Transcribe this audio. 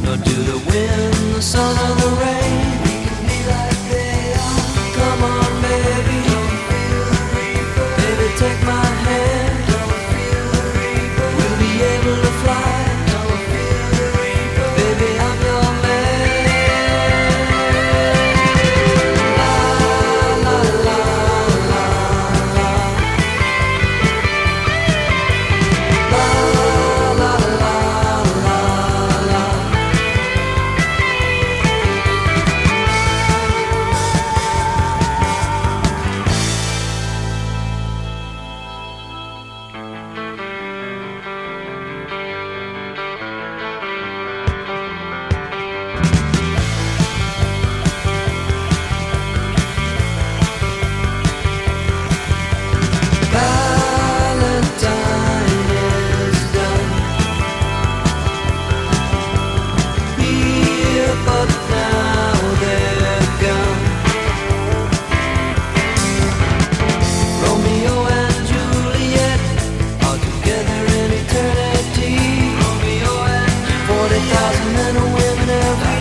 nor to the wind, the sun or the rain. We can be like they are. Come on, baby, don't feel the reaper. Baby, take my hand, don't feel the reaper. We'll be able to fly, don't feel the reaper. Baby, I'm your man. La la la la la. La la la la la. Valentine is done here, but now they're gone. Romeo and Juliet are together in eternity. Romeo and 40,000 men and women every